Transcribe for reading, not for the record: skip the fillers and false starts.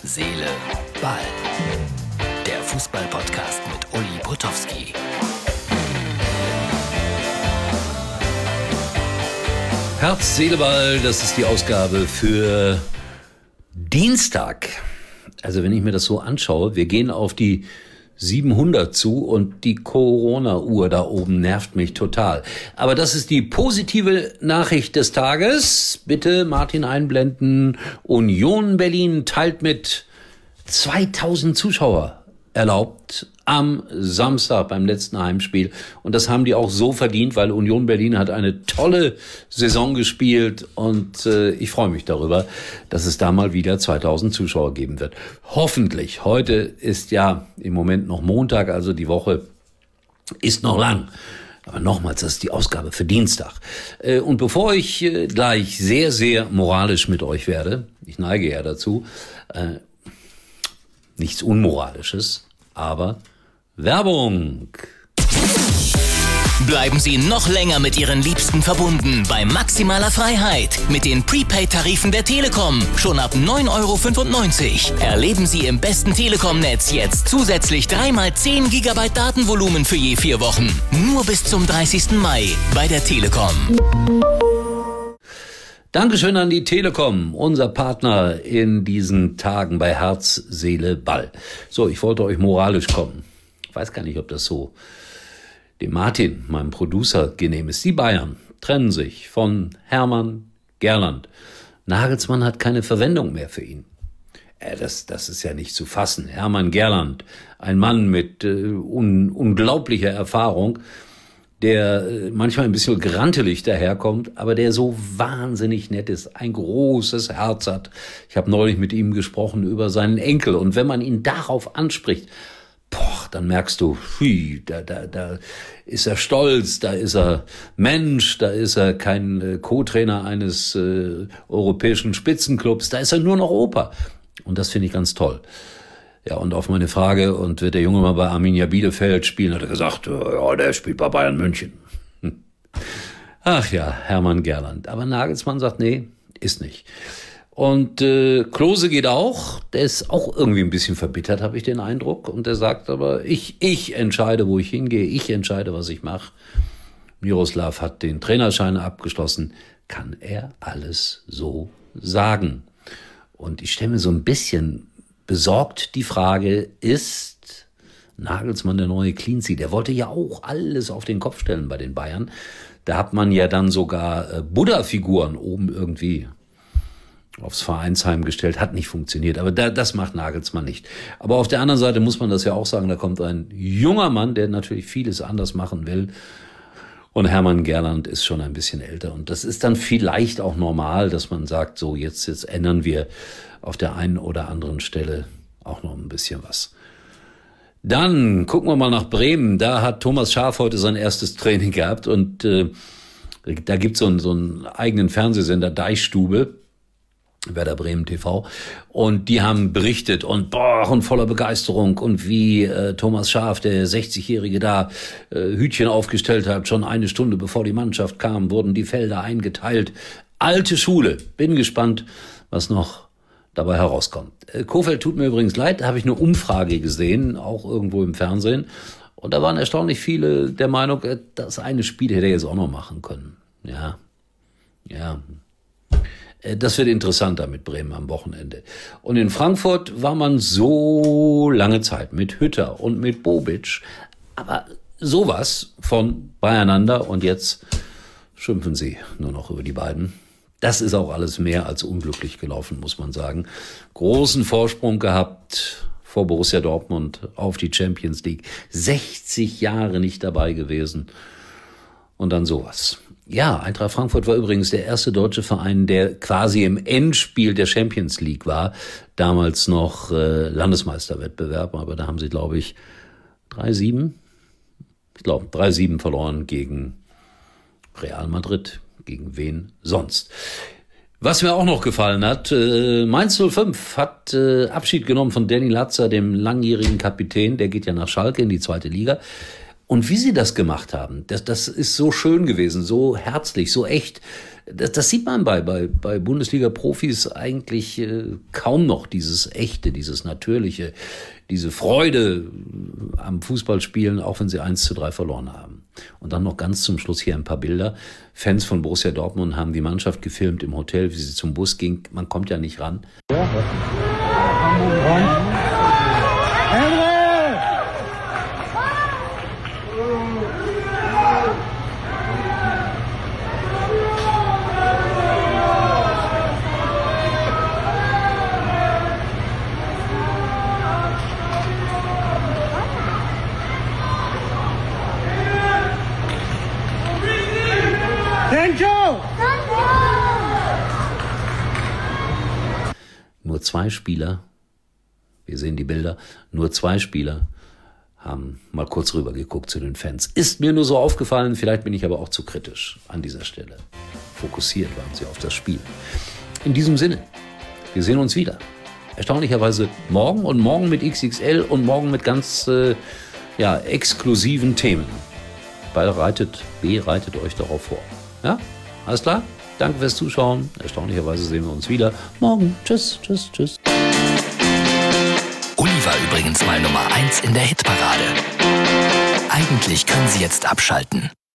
Seele, Ball. Der Fußball-Podcast mit Uli Potowski. Herz, Seele, Ball, das ist die Ausgabe für Dienstag. Also wenn ich mir das so anschaue, wir gehen auf die 700 zu und die Corona-Uhr da oben nervt mich total. Aber das ist die positive Nachricht des Tages. Bitte Martin einblenden. Union Berlin teilt mit 2000 Zuschauer erlaubt am Samstag beim letzten Heimspiel. Und das haben die auch so verdient, weil Union Berlin hat eine tolle Saison gespielt und ich freue mich darüber, dass es da mal wieder 2000 Zuschauer geben wird. Hoffentlich. Heute ist ja im Moment noch Montag, also die Woche ist noch lang. Aber nochmals, das ist die Ausgabe für Dienstag. Und bevor ich gleich sehr, sehr moralisch mit euch werde, ich neige ja dazu, nichts Unmoralisches, aber Werbung. Bleiben Sie noch länger mit Ihren Liebsten verbunden bei maximaler Freiheit mit den Prepaid-Tarifen der Telekom. Schon ab 9,95 €. Erleben Sie im besten Telekom-Netz jetzt zusätzlich 3x10 GB Datenvolumen für je 4 Wochen. Nur bis zum 30. Mai bei der Telekom. Dankeschön an die Telekom, unser Partner in diesen Tagen bei Herz, Seele, Ball. So, ich wollte euch moralisch kommen. Ich weiß gar nicht, ob das so dem Martin, meinem Producer, genehm ist. Die Bayern trennen sich von Hermann Gerland. Nagelsmann hat keine Verwendung mehr für ihn. Das ist ja nicht zu fassen. Hermann Gerland, ein Mann mit unglaublicher Erfahrung, der manchmal ein bisschen grantelig daherkommt, aber der so wahnsinnig nett ist, ein großes Herz hat. Ich habe neulich mit ihm gesprochen über seinen Enkel und wenn man ihn darauf anspricht, dann merkst du, da ist er stolz, da ist er Mensch, da ist er kein Co-Trainer eines europäischen Spitzenclubs, da ist er nur noch Opa. Und das finde ich ganz toll. Ja, und auf meine Frage, und wird der Junge mal bei Arminia Bielefeld spielen, hat er gesagt, ja, der spielt bei Bayern München. Ach ja, Hermann Gerland. Aber Nagelsmann sagt, nee, ist nicht. Und Klose geht auch, der ist auch irgendwie ein bisschen verbittert, habe ich den Eindruck. Und der sagt aber, ich entscheide, wo ich hingehe, ich entscheide, was ich mache. Miroslav hat den Trainerschein abgeschlossen. Kann er alles so sagen? Und ich stelle mir so ein bisschen besorgt die Frage, ist Nagelsmann der neue Cleansy? Der wollte ja auch alles auf den Kopf stellen bei den Bayern. Da hat man ja dann sogar Buddha-Figuren oben irgendwie aufs Vereinsheim gestellt. Hat nicht funktioniert, aber das macht Nagelsmann nicht. Aber auf der anderen Seite muss man das ja auch sagen, da kommt ein junger Mann, der natürlich vieles anders machen will. Und Hermann Gerland ist schon ein bisschen älter. Und das ist dann vielleicht auch normal, dass man sagt, so jetzt ändern wir auf der einen oder anderen Stelle auch noch ein bisschen was. Dann gucken wir mal nach Bremen. Da hat Thomas Schaaf heute sein erstes Training gehabt. Und da gibt's so einen eigenen Fernsehsender, Deichstube, Werder Bremen TV. Und die haben berichtet und voller Begeisterung und wie Thomas Schaaf, der 60-Jährige da, Hütchen aufgestellt hat. Schon eine Stunde bevor die Mannschaft kam, wurden die Felder eingeteilt. Alte Schule. Bin gespannt, was noch dabei herauskommt. Kohfeldt tut mir übrigens leid, da habe ich eine Umfrage gesehen, auch irgendwo im Fernsehen. Und da waren erstaunlich viele der Meinung, das eine Spiel hätte er jetzt auch noch machen können. Ja. Das wird interessanter mit Bremen am Wochenende. Und in Frankfurt war man so lange Zeit mit Hütter und mit Bobic, aber sowas von beieinander und jetzt schimpfen sie nur noch über die beiden. Das ist auch alles mehr als unglücklich gelaufen, muss man sagen. Großen Vorsprung gehabt vor Borussia Dortmund auf die Champions League. 60 Jahre nicht dabei gewesen. Und dann sowas. Ja, Eintracht Frankfurt war übrigens der erste deutsche Verein, der quasi im Endspiel der Champions League war. Damals noch Landesmeisterwettbewerb, aber da haben sie, glaube ich, 3-7 verloren gegen Real Madrid. Gegen wen sonst? Was mir auch noch gefallen hat, Mainz 05 hat Abschied genommen von Danny Latzer, dem langjährigen Kapitän. Der geht ja nach Schalke in die 2. Liga. Und wie sie das gemacht haben, das ist so schön gewesen, so herzlich, so echt. Das sieht man bei Bundesliga-Profis eigentlich kaum noch, dieses Echte, dieses Natürliche, diese Freude am Fußballspielen, auch wenn sie 1:3 verloren haben. Und dann noch ganz zum Schluss hier ein paar Bilder. Fans von Borussia Dortmund haben die Mannschaft gefilmt im Hotel, wie sie zum Bus ging. Man kommt ja nicht ran. Nur 2 Spieler, wir sehen die Bilder, nur 2 Spieler haben mal kurz rüber geguckt zu den Fans. Ist mir nur so aufgefallen, vielleicht bin ich aber auch zu kritisch an dieser Stelle. Fokussiert waren sie auf das Spiel. In diesem Sinne, wir sehen uns wieder. Erstaunlicherweise morgen und morgen mit XXL und morgen mit ganz exklusiven Themen. Bereitet euch darauf vor. Ja, alles klar? Danke fürs Zuschauen. Erstaunlicherweise sehen wir uns wieder morgen. Tschüss. Uli war übrigens mal Nummer 1 in der Hitparade. Eigentlich können Sie jetzt abschalten.